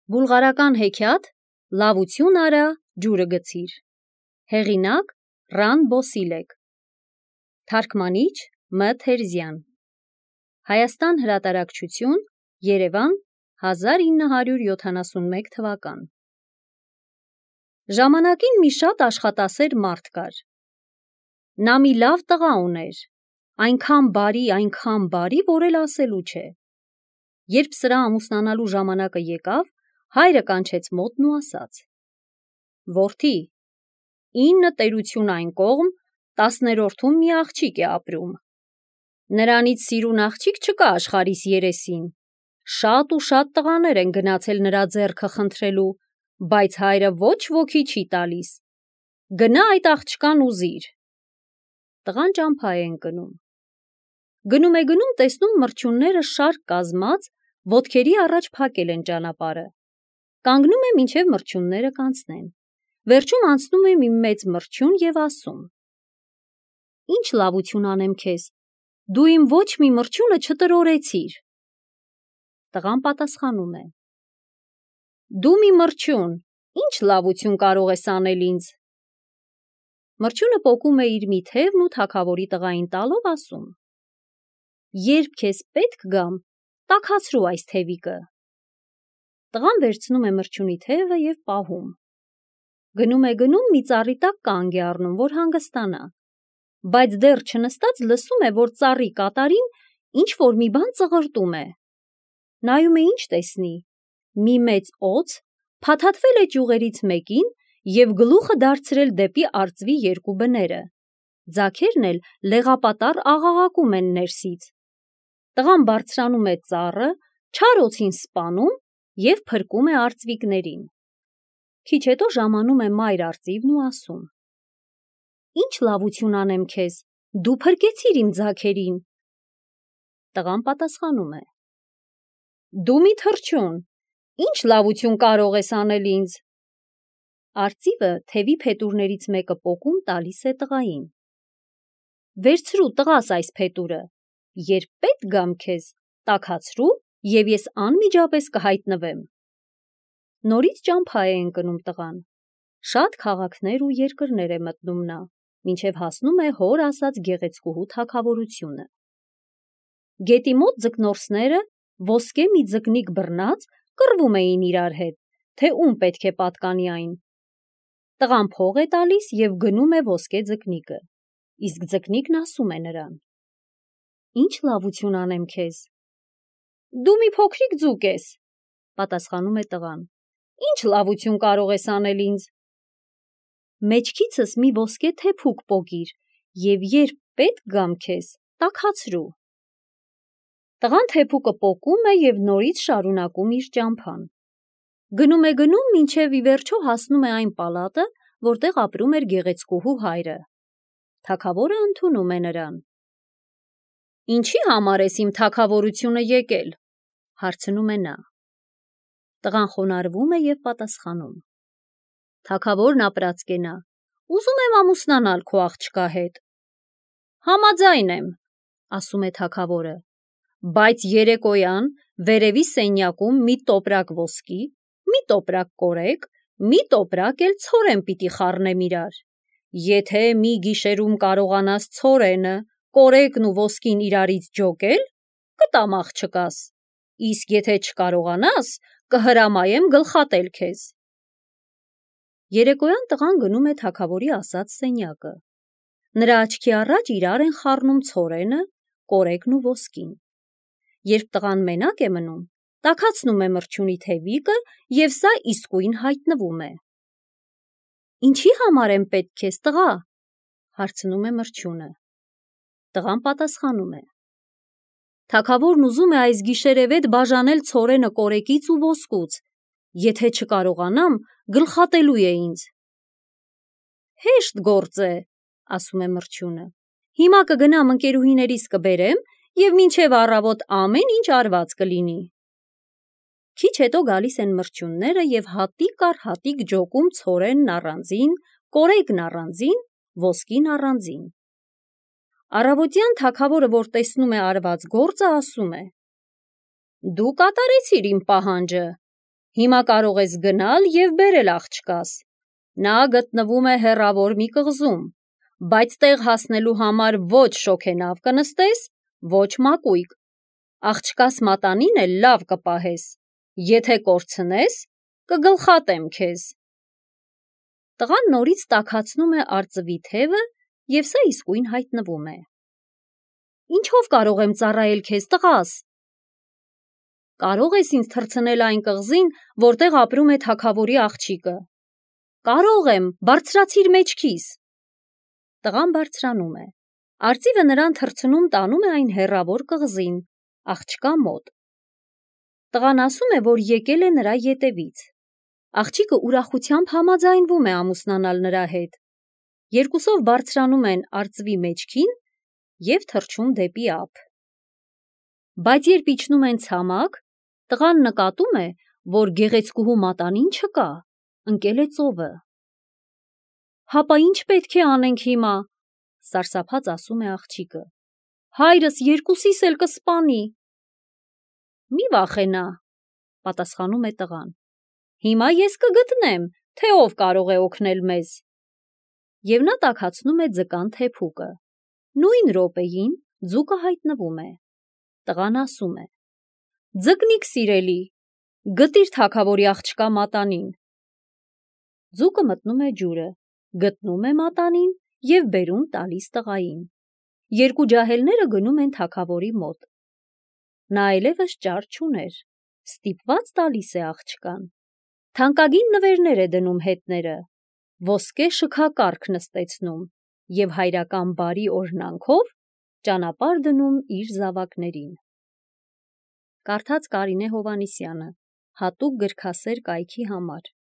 Բուլղարական հեքիաթ «Լավություն արա, ջուրը գցիր», հեղինակ Ռան Բոսիլեկ, թարգմանիչ Մ. Թերզյան, Հայաստան հրատարակչություն, Երևան, 1971 թվական։ Ժամանակին մի շատ աշխատասեր մարդ կար։ Նա մի լավ տղա ուներ, այնքան բարի, որ էլ ասելու չէ։ Երբ սրա ամուսնանալու ժամանակը եկավ, հայրը կանչեց մոտն ու ասաց. «Որդի, 9 տերություն այն կողմ, 10-րդում մի աղջիկ է ապրում։ Նրանից սիրուն աղջիկ չկա աշխարհիս երեսին։ Շատ ու շատ տղաներ են գնացել նրա ձեռքը խնդրելու, բայց հայրը ոչ ոքի չի տալիս։ Գնա այդ աղջկան ուզիր»։ Տղան ճամփա է ընկնում։ Գնում է, տեսնում մրջյունները շարք կազմած, ոտքերի առաջ փակել են ճանապարհը։ Կանգնում է, մինչև մրջյունները կանցնեն։ Վերջում անցնում է մի մեծ մրջյուն և ասում. «Ինչ լավություն անեմ քեզ, դու իմ ոչ մի մրջյունը չտրորեցիր»։ Տղան պատասխանում է. «Դու մի մրջյուն, ինչ լավություն կարող ես անել ինձ»։ Մրջյունը պոկում է իր մի թևն ու թագավորի տղային տալով ասում. «Երբ քեզ պետք գամ, տաքացրու այս թևիկը»։ Տղան վերցնում է մրջյունի թևը և պահում։ Գնում, մի ծառի տակ կանգ է առնում, որ հանգստանա, բայց դեռ չնստած լսում է, որ ծառի կատարին ինչ-որ մի բան ծղրտում է։ Նայում է, ինչ տեսնի, մի մեծ օձ փաթաթվել է ճյուղերից մեկին և գլուխը դարձրել դեպի արծվի երկու բները, ձագերն էլ լեղապատառ աղաղակում են ներսից։ Տղան բարձրանում է ծառը, չար օձին սպանում և փրկում է արծվիկներին։ Քիչ հետո ժամանում է մայր արծիվն ու ասում. «Ինչ լավություն անեմ քեզ, դու փրկեցիր իմ ձագերին»։ Տղան պատասխանում է. «Դու մի թռչուն, ինչ լավություն կարող ես անել ինձ»։ Արծիվը թևի փետուրներից մեկը պոկում տալիս է տղային։ «Վերցրու, տղաս այս փետուրը, երբ պետք գամ քեզ, տաքացրու և ես անմիջապես կհայտնվեմ»։ Նորից ճամփա է ընկնում տղան։ Շատ քաղաքներ ու երկրներ է մտնում նա, մինչև հասնում է հոր ասած գեղեցկուհու թագավորությունը։ Գետի մոտ ձկնորսները ոսկե մի ձկնիկ բռնած կռվում էին իրար հետ, թե ում պետք է պատկանի այն։ Տղան փող է տալիս և գնում է ոսկե ձկնիկը, իսկ ձկնիկն ասում է նրան. «Ինչ լավություն անեմ քեզ»։ «Դու մի փոքրիկ ձուկ ես», պատասխանում է տղան։ «Ինչ լավություն կարող ես անել ինձ»։ «Մեջքիցս մի ոսկե թեփուկ պոկիր և երբ պետք գամ քեզ, տաքացրու»։ Տղան թեփուկը պոկում է և նորից շարունակում իր ճամփան։ Գնում, մինչև ի վերջո հասնում է այն պալատը, որտեղ ապրում էր գեղեցկուհու հայրը։ Թագավորը ընդունում է նրան։ «Ինչի համար ես իմ թագավորությունը եկել»։ հարցնում է նա։ Տղան խոնարհվում է և պատասխանում. «Թագավորն ապրած կենա, ուզում եմ ամուսնանալ քո աղջկա հետ»։ «Համաձայն եմ», ասում է թագավորը, «բայց երեկոյան վերևի սենյակում մի տոպրակ ոսկի, մի տոպրակ կորեկ, մի տոպրակ էլ ցորեն պիտի խառնեմ իրար։ Եթե մի գիշերում կարողանաս ցորենը, կորեկն ու ոսկին իրարից ջոկել, կտամ աղջկաս, իսկ եթե չկարողանաս, կհրամայեմ գլխատել քեզ»։ Երեկոյան տղան գնում է թագավորի ասած սենյակը։ Նրա աչքի առաջ իրար են խառնում ցորենը, կորեկն ու ոսկին։ Երբ տղան մենակ է մնում, տաքացնում է մրջյունի թևիկը և սա իսկույն հայտնվում է։ «Ինչի համար եմ պետք քեզ, տղա»։ հարցնում է մրջյունը։ Տղան պատասխանում է. «Թագավորն ուզում է այս գիշերևեթ բաժանել ցորենը կորեկից ու ոսկուց, եթե չկարողանամ, գլխատելու է ինձ»։ «Հեշտ գործ է», ասում է մրջյունը, «հիմա կգնամ ընկերուհիներիս կբերեմ և մինչև առավոտ ամեն ինչ արված կլինի»։ Քիչ հետո գալիս են մրջյունները և հատիկ առ հատիկ ջոկում ցորենն առանձին, կորեկն առանձին, ոսկին առանձին։ Առավոտյան թագավորը, որ տեսնում է արված գործը, ասում է. «Դու կատարեցիր իմ պահանջը, Հիմա կարող ես գնալ և բերել աղջկաս։ Նա գտնվում է հեռավոր մի կղզում, բայց տեղ հասնելու համար ոչ շոգենավ կնստես, ոչ մակույկ։ Աղջկաս մատանին էլ լավ կպահես, եթե կորցնես, կգլխատեմ քեզ։ Տղան նորից տաքացնում է արծվի թևը և սա իսկույն հայտնվում է։ Ինչով կարող եմ ծառայել քեզ, տղաս։ Կարող ես ինձ թռցնել այն կղզին, որտեղ ապրում է թագավորի աղջիկը։ Կարող եմ, բարձրացիր մեջքիս։ Տղան բարձրանում է։ Արծիվը նրան թռցնում տանում է այն հեռավոր կղզին, աղջկա մոտ։ Տղան ասում է, որ եկել է նրա ետևից։ Աղջիկը ուրախությամբ համաձայնվում է ամուսնանալ նրա հետ։ Երկուսով բարձրանում են արծվի մեջքին և թռչում դեպի ափ։ Բայց երբ իջնում են ցամաք, տղան նկատում է, որ գեղեցկուհու մատանին չկա, ընկել է ծովը։ Հապա ինչ պետք է անենք հիմա, սարսափած ասում է աղջիկը։ Հայրս երկուսիս էլ կսպանի։ Մի վախենա, պատասխանում է տղան։ Հիմա ես կգտնեմ, թե ով կարող է օգնել մեզ։ Եվ նա տաքացնում է ձկան թեփուկը։ Նույն րոպեին ձուկը հայտնվում է։ Տղան ասում է. Ձկնիկ սիրելի, գտիր թագավորի աղջկա մատանին։ Ձուկը մտնում է ջուրը, գտնում է մատանին և բերում տալիս տղային։ Երկու ջահելները գնում են թագավորի մոտ։ Նա այլևս ճար չուներ, ստիպված տալիս է աղջկան։ Թանկագին նվերներ է դնում հետները, ոսկե շքակառք նստեցնում և հայրական բարի օրհնանքով ճանապարհ դնում իր զավակներին։ Կարդաց Կարինե Հովհաննիսյանը, հատուկ գրքասեր կայքի համար։